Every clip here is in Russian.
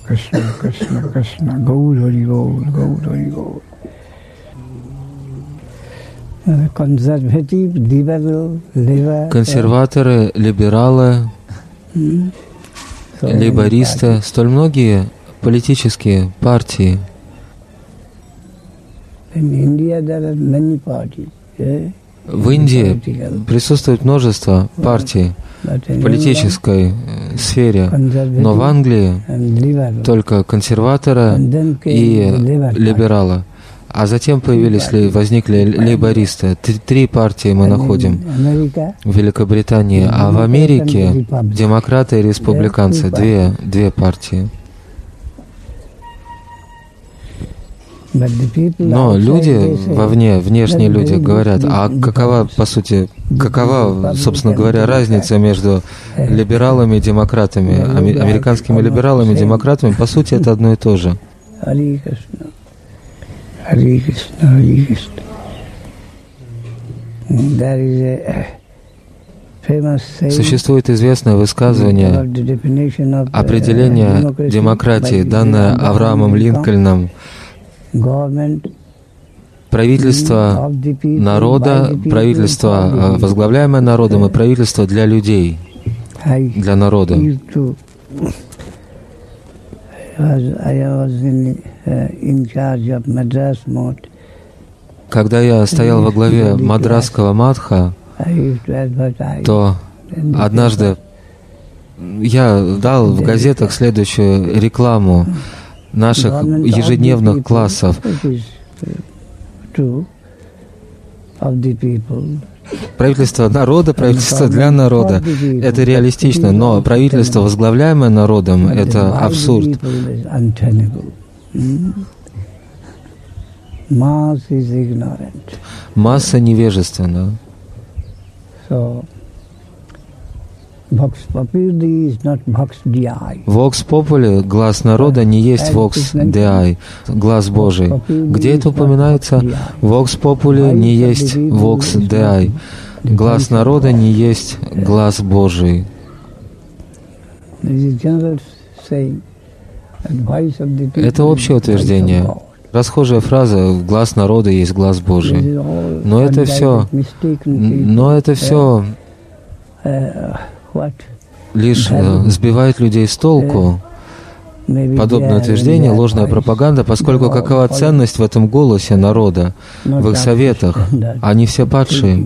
Krishna, Krishna, Krishna, Gaur Hari Gaur, Gaur Hari Gaur. Консерваторы, либералы, лейбористы, столь многие политические партии. В Индии присутствует множество партий в политической сфере, но в Англии только консерваторы и либералы. А затем возникли лейбористы. Три партии мы находим в Великобритании, а в Америке демократы и республиканцы, две партии. Но люди вовне, внешние люди говорят, а какова, собственно говоря, разница между либералами и демократами, американскими либералами и демократами? По сути, это одно и то же. Существует известное высказывание, определение демократии, данное Авраамом Линкольном: правительство народа, правительство, возглавляемое народом, и правительство для людей, для народа. Когда я стоял во главе Мадрасского матха, то однажды я дал в газетах следующую рекламу наших ежедневных классов. Правительство народа, правительство для народа. Это реалистично, но правительство, возглавляемое народом, это абсурд. Масса невежественна. Vox Populi, глаз народа, не есть Vox Dei, глаз Божий. Где это упоминается? Vox Populi не есть Vox Dei. Глаз народа не есть глаз Божий. Это общее утверждение. Расхожая фраза «глаз народа есть глаз Божий». Но это все лишь сбивает людей с толку. Подобное утверждение — ложная пропаганда, поскольку какова ценность в этом голосе народа, в их советах? Они все падшие.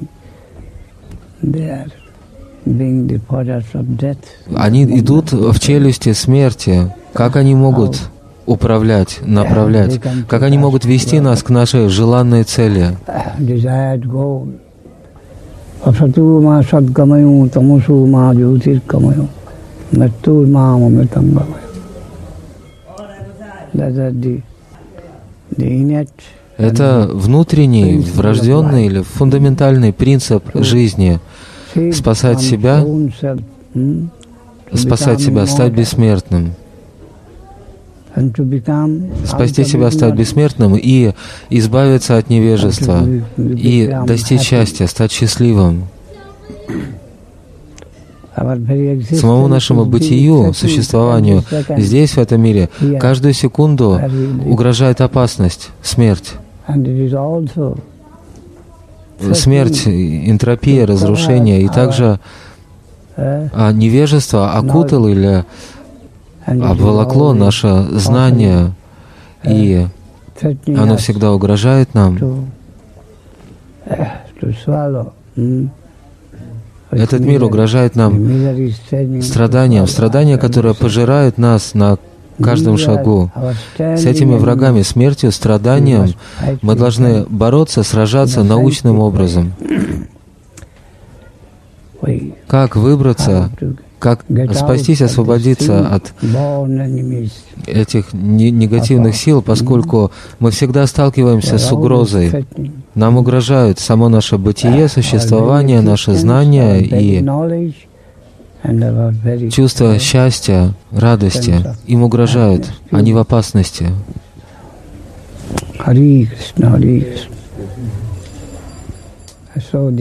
Они идут в челюсти смерти. Как они могут управлять, направлять? Как они могут вести нас к нашей желанной цели? Это внутренний, врожденный или фундаментальный принцип жизни — спасать себя, стать бессмертным. Спасти себя, стать бессмертным и избавиться от невежества, и достичь счастья, стать счастливым. Самому нашему бытию, существованию здесь, в этом мире, каждую секунду угрожает опасность, смерть. Смерть, энтропия, разрушение, и также невежество окутало или обволокло наше знание, и оно всегда угрожает нам. Этот мир угрожает нам страданием, которое пожирает нас на каждом шагу. С этими врагами, смертью, страданием, мы должны бороться, сражаться научным образом. Как выбраться, как спастись, освободиться от этих негативных сил, поскольку мы всегда сталкиваемся с угрозой. Нам угрожают само наше бытие, существование, наше знание и чувство счастья, радости. Им угрожают, они в опасности.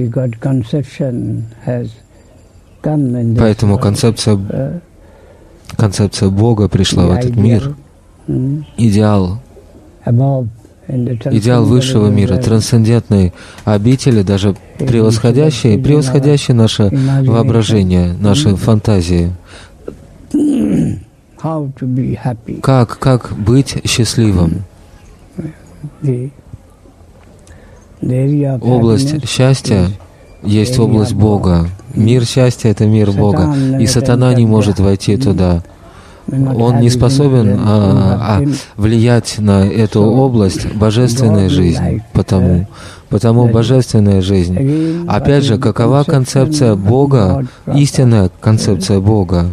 Поэтому концепция концепция Бога пришла в этот мир, идеал высшего мира, трансцендентной обители, даже превосходящий наше воображение, наши фантазии. Как быть счастливым? Область счастья есть область Бога. Мир счастья — это мир Бога. И сатана не может войти туда. Он не способен влиять на эту область божественной жизни. Потому божественная жизнь. Опять же, какова концепция Бога, истинная концепция Бога?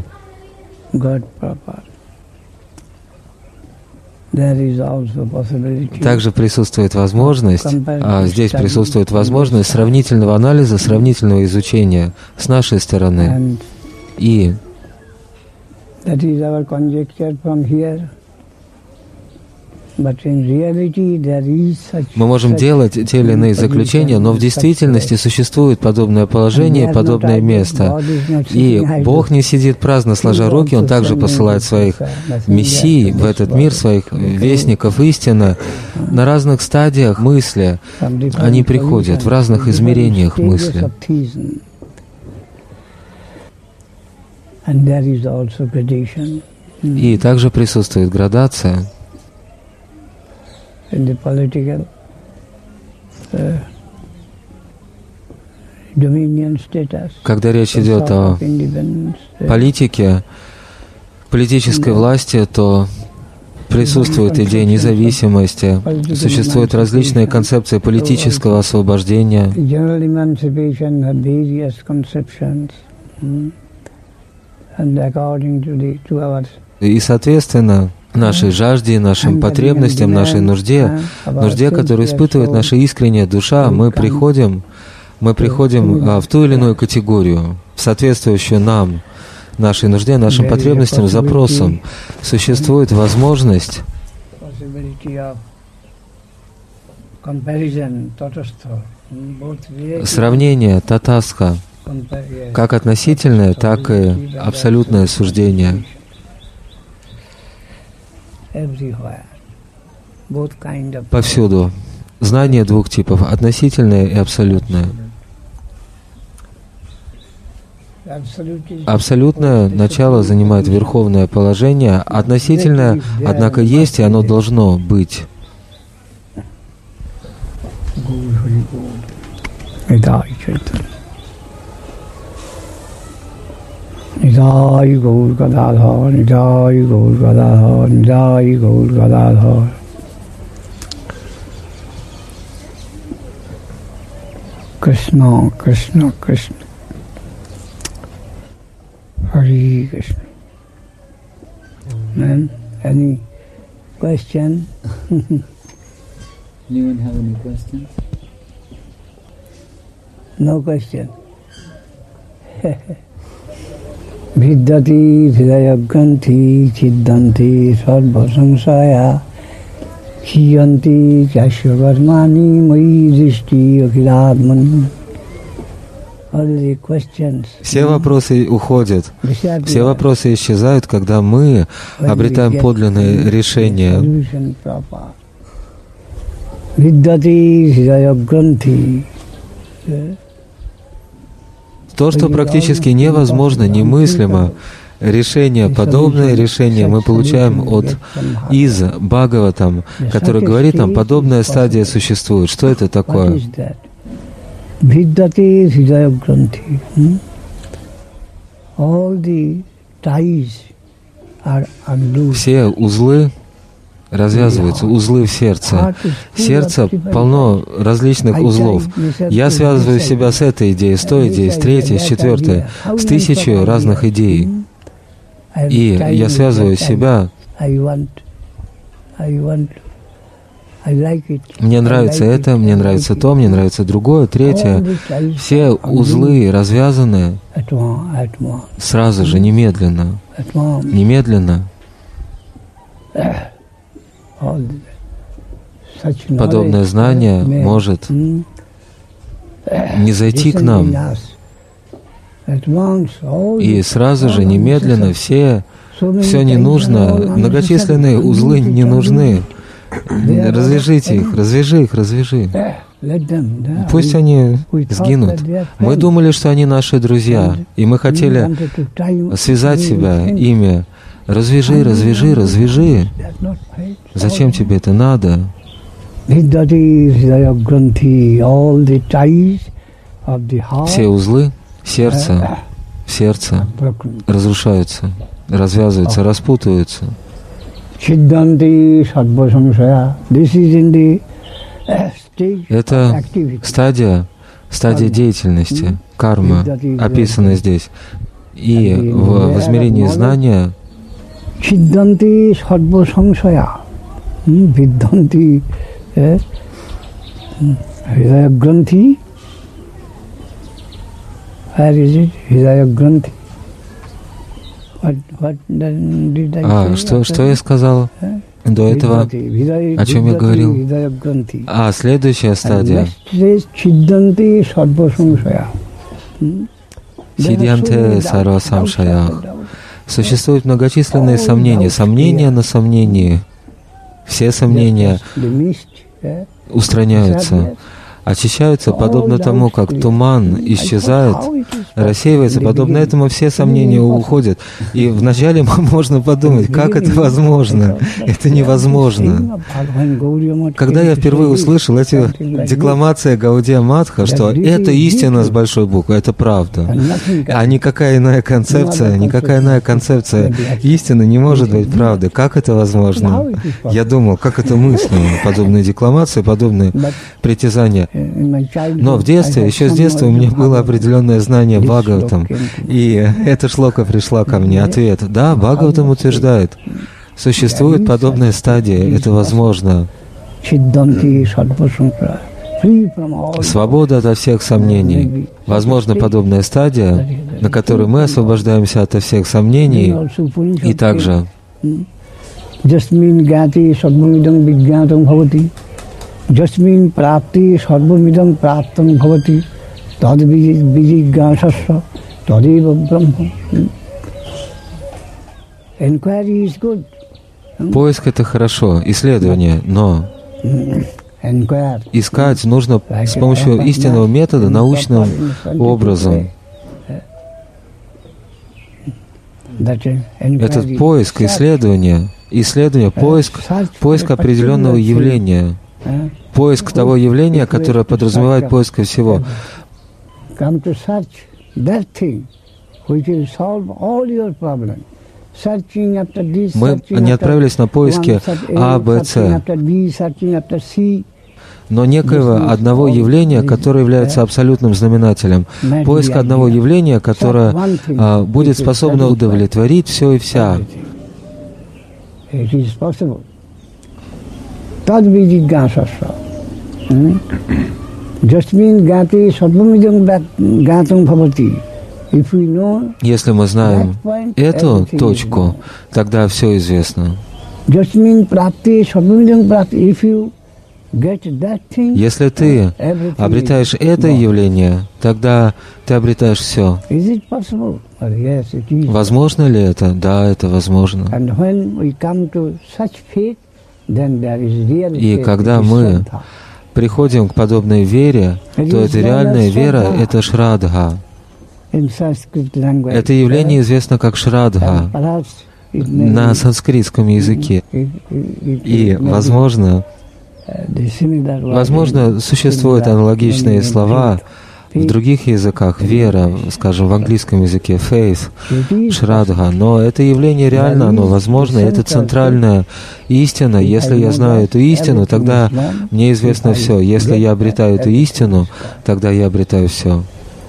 Также присутствует возможность, здесь присутствует возможность сравнительного анализа, сравнительного изучения с нашей стороны. И мы можем делать те или иные заключения, но в действительности существует подобное положение, подобное место. И Бог не сидит праздно сложа руки, Он также посылает своих мессий в этот мир, своих вестников истины на разных стадиях мысли. Они приходят в разных измерениях мысли. И также присутствует градация. Когда речь идет о политике, политической власти, то присутствует идея независимости, существуют различные концепции политического освобождения. И, соответственно, нашей жажде, нашим потребностям, нашей нужде, которую испытывает наша искренняя душа, мы приходим в ту или иную категорию, соответствующую нам, нашей нужде, нашим потребностям, запросам. Существует возможность сравнения татастха, как относительное, так и абсолютное суждение. Повсюду. Знание двух типов, относительное и абсолютное. Абсолютное начало занимает верховное положение, относительное, однако, есть, и оно должно быть. Nidai Gaur Gadadhar, Nidai Gaur Gadadhar, Nidai Gaur Gadadhar. Krishna, Krishna, Krishna. Hare Krishna. Ma'am, any question? Anyone have any questions? No question. Vidyati Hridayagranthi Chiddanti Sarva Samsaya Chiyanti Kyashyavarmani Mai Drishti Akhilatman. Все вопросы уходят, все вопросы исчезают, когда мы обретаем подлинное решение. Vidyati Hridayagranthi. То, что практически невозможно, немыслимо, подобное решение мы получаем из Бхагаватам, который говорит нам, подобная стадия существует. Что это такое? Все узлы развязываются, узлы в сердце. Сердце полно различных узлов. Я связываю себя с этой идеей, с той идеей, с третьей, с четвертой, с тысячей разных идей. И я связываю себя. Мне нравится это, мне нравится то, мне нравится другое, третье. Все узлы развязаны сразу же, немедленно. Немедленно. Подобное знание может не зайти к нам. И сразу же, немедленно все Все не нужно, многочисленные узлы не нужны. Развяжите их, развяжи. Пусть они сгинут. Мы думали, что они наши друзья, и мы хотели связать себя ими. Развяжи. Зачем тебе это надо? Все узлы сердца в сердце разрушаются, развязываются, распутываются. Это стадия деятельности, карма, описанная здесь. И в измерении знания что я сказал до этого? О чем я говорил? Следующая стадия. Сидьянте сарва самшаях. Существуют многочисленные сомнения. Сомнения на сомнении. Все сомнения устраняются, очищаются, подобно тому, как туман исчезает, рассеивается, подобно этому все сомнения уходят. И вначале можно подумать, как это возможно? Это невозможно. Когда я впервые услышал эти декламации Гаудия Матха, что это истина с большой буквы, это правда, а никакая иная концепция истины не может быть правдой. Как это возможно? Я думал, как это мыслимо, подобные декламации, подобные притязания. Но в детстве, еще с детства у меня было определенное знание Бхагаватам, и эта шлока пришла ко мне. Ответ: да, Бхагаватам утверждает, существует подобная стадия, это возможно. Свобода ото всех сомнений. Возможно, подобная стадия, на которой мы освобождаемся ото всех сомнений, и также Jasmin prapti sarvamidam praptam bhavati tad vijignāsasya tadeva brahma. Inquiry is good. Поиск — это хорошо, исследование, но искать нужно с помощью истинного метода, научным образом. Этот поиск, исследование, поиск определенного явления. Поиск того явления, которое подразумевает поиск всего. Мы не отправились на поиски А, Б, С, но некоего одного явления, которое является абсолютным знаменателем. Поиск одного явления, которое будет способно удовлетворить все и вся. Tad vijignāsasya. Jasmin gati sarvamidam gatam bhavati. Если мы знаем эту точку, тогда все известно. Если ты обретаешь это явление, тогда ты обретаешь все. Возможно ли это? Да, это возможно. И когда мы приходим к подобной вере, то это реальная вера, это шрадха. Это явление известно как шрадха на санскритском языке. И, возможно, существуют аналогичные слова в других языках, вера, скажем, в английском языке, faith, шрадха, но это явление реально, оно возможно, это центральная истина. Если я знаю эту истину, тогда мне известно все. Если я обретаю эту истину, тогда я обретаю все.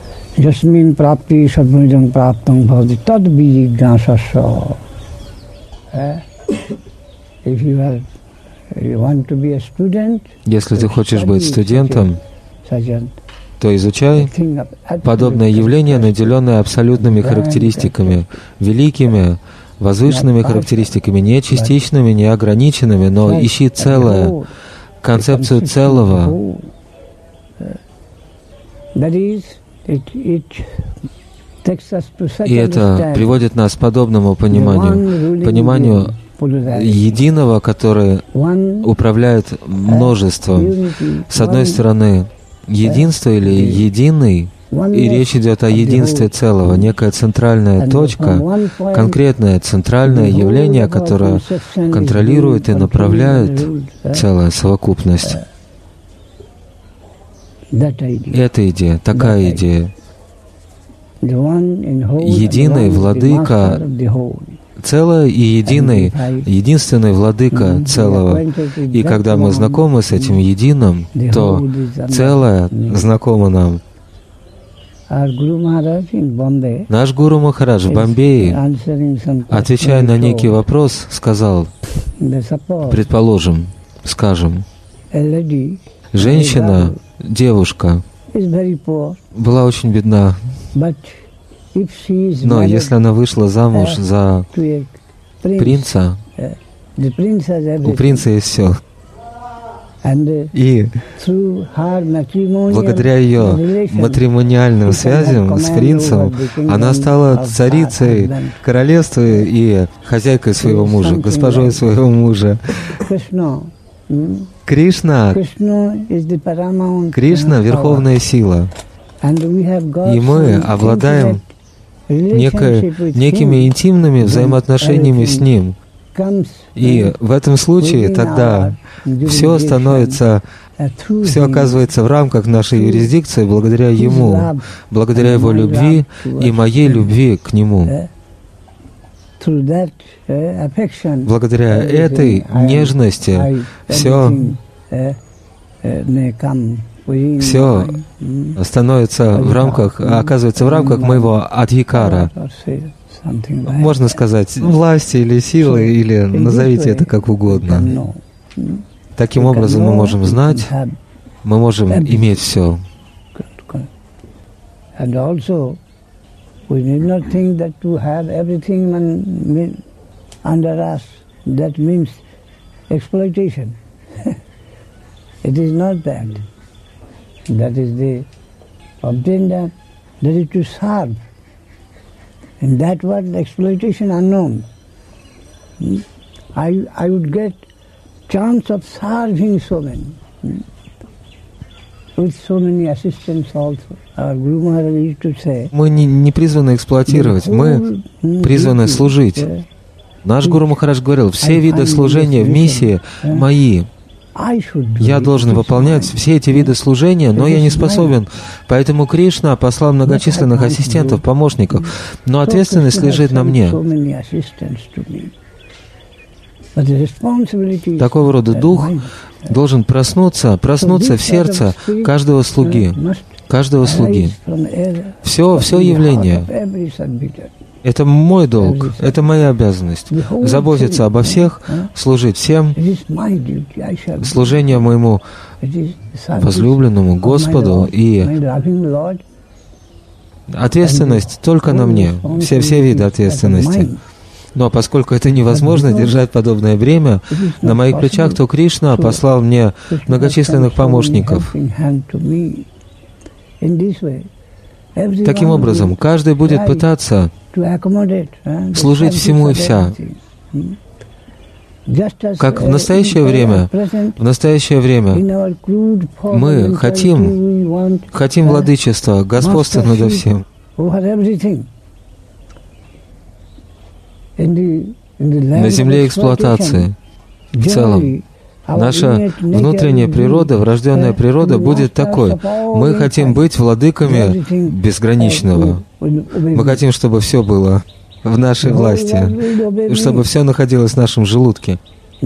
Если ты хочешь быть студентом, то изучай подобное явление, наделенное абсолютными характеристиками, великими, возвышенными характеристиками, не частичными, не ограниченными, но ищи целое, концепцию целого. И это приводит нас к подобному пониманию единого, который управляет множеством. С одной стороны, единство или единый, и речь идет о единстве целого, некая центральная точка, конкретное центральное явление, которое контролирует и направляет целая совокупность. Эта идея, такая идея. Единый владыка целое и единственный владыка целого. И когда мы знакомы с этим единым, то целое знакомо нам. Наш Гуру Махарадж в Бомбее, отвечая на некий вопрос, сказал, предположим, скажем, женщина, девушка, была очень бедна, но если она вышла замуж за принца, у принца есть все. И благодаря ее матримониальным связям с принцем она стала царицей королевства и хозяйкой своего мужа, госпожой своего мужа. Кришна — верховная сила. И мы обладаем некими интимными взаимоотношениями с Ним. И в этом случае тогда все оказывается в рамках нашей юрисдикции благодаря Ему, благодаря Его любви и моей любви к Нему. Благодаря этой нежности все становится в рамках, оказывается в рамках моего адхикара. Можно сказать, власти или силы, или назовите это как угодно. Таким образом мы можем знать, мы можем иметь все. That is the obtain that is to serve. In that word, exploitation unknown. I would get chance of serving so many, with so many assistants also. Our Guru Maharaj used to say. Мы не призваны эксплуатировать, мы призваны служить. Наш Гуру Махарадж говорил, все виды служения в миссии мои. Я должен выполнять все эти виды служения, но я не способен. Поэтому Кришна послал многочисленных ассистентов, помощников. Но ответственность лежит на мне. Такого рода дух должен проснуться в сердце каждого слуги. Все явление. Это мой долг, это моя обязанность. Заботиться обо всех, служить всем, служение моему возлюбленному Господу, и ответственность только на мне, все виды ответственности. Но поскольку это невозможно держать подобное бремя на моих плечах, то Кришна послал мне многочисленных помощников. Таким образом, каждый будет пытаться служить всему и вся. Как в настоящее время мы хотим владычества, господства надо всем. На земле эксплуатации в целом. Наша внутренняя природа, врожденная природа будет такой. Мы хотим быть владыками безграничного. Мы хотим, чтобы все было в нашей власти, чтобы все находилось в нашем желудке.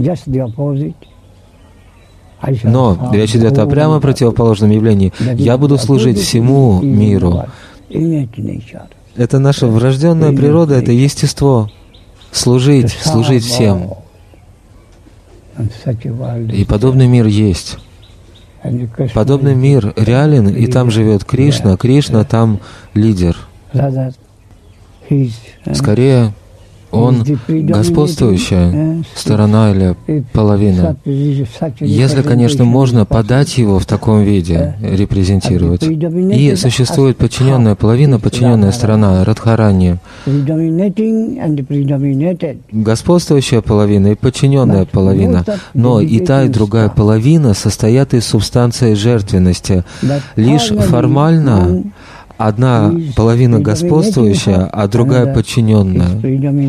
Но речь идет о прямо противоположном явлении. Я буду служить всему миру. Это наша врожденная природа, это естество. Служить всем. И подобный мир есть. Подобный мир реален, и там живет Кришна. Кришна там лидер. Скорее, он господствующая сторона или половина. Если, конечно, можно подать его в таком виде, репрезентировать. И существует подчиненная половина, подчиненная сторона, Радхарани. Господствующая половина и подчиненная половина. Но и та, и другая половина состоят из субстанции жертвенности. Лишь формально одна половина господствующая, а другая подчиненная.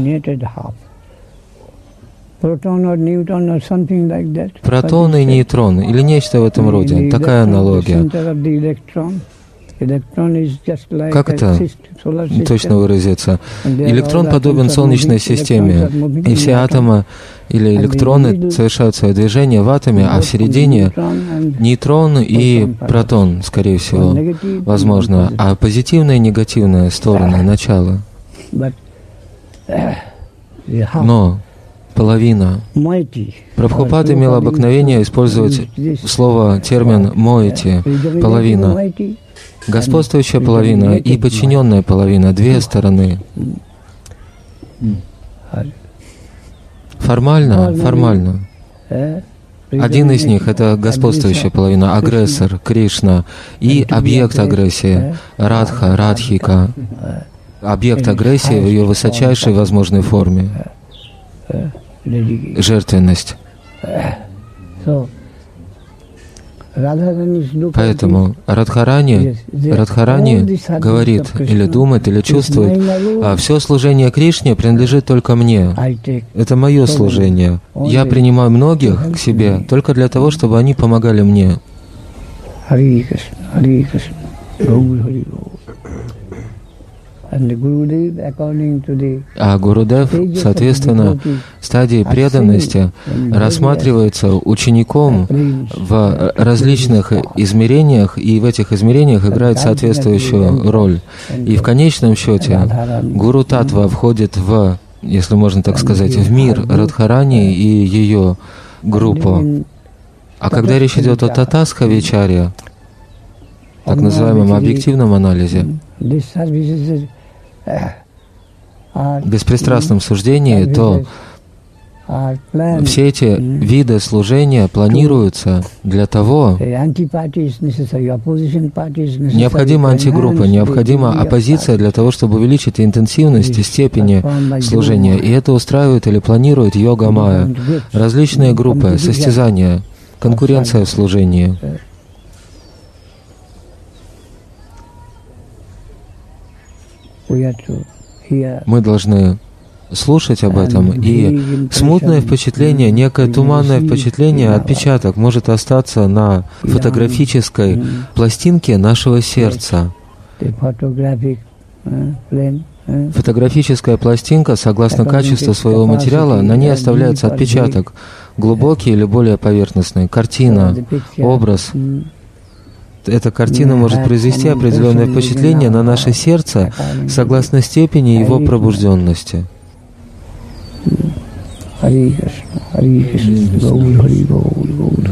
Протон и нейтрон, или нечто в этом роде. Такая аналогия. Как это точно выразиться? Электрон подобен Солнечной системе, и все атомы или электроны совершают свое движение в атоме, а в середине нейтрон и протон, скорее всего, возможно, а позитивная и негативная стороны, начало. Но половина. Прабхупад имел обыкновение использовать термин «моэти», половина. Господствующая половина и подчиненная половина, две стороны. Формально. Один из них — это господствующая половина, агрессор, Кришна, и объект агрессии, Радха, Радхика. Объект агрессии в ее высочайшей возможной форме. Жертвенность. Поэтому Радхарани говорит, или думает, или чувствует, а все служение Кришне принадлежит только мне. Это мое служение. Я принимаю многих к себе только для того, чтобы они помогали мне. А Гурудев, соответственно, стадии преданности рассматривается учеником в различных измерениях, и в этих измерениях играет соответствующую роль. И в конечном счете Гуру Татва входит в, если можно так сказать, в мир Радхарани и ее группу. А когда речь идет о Татастха Вичаре, так называемом объективном анализе, беспристрастном суждении, то все эти виды служения планируются для того, необходима антигруппа, необходима оппозиция для того, чтобы увеличить интенсивность и степени служения. И это устраивает или планирует йога майя. Различные группы, состязания, конкуренция в служении. Мы должны слушать об этом, и смутное впечатление, некое туманное впечатление, отпечаток может остаться на фотографической пластинке нашего сердца. Фотографическая пластинка, согласно качеству своего материала, на ней оставляется отпечаток, глубокий или более поверхностный, картина, образ. Эта картина может произвести определенное впечатление на наше сердце согласно степени его пробужденности. Хари Кришна, Хари Кришна, Гаур Хари Гаур, Гаур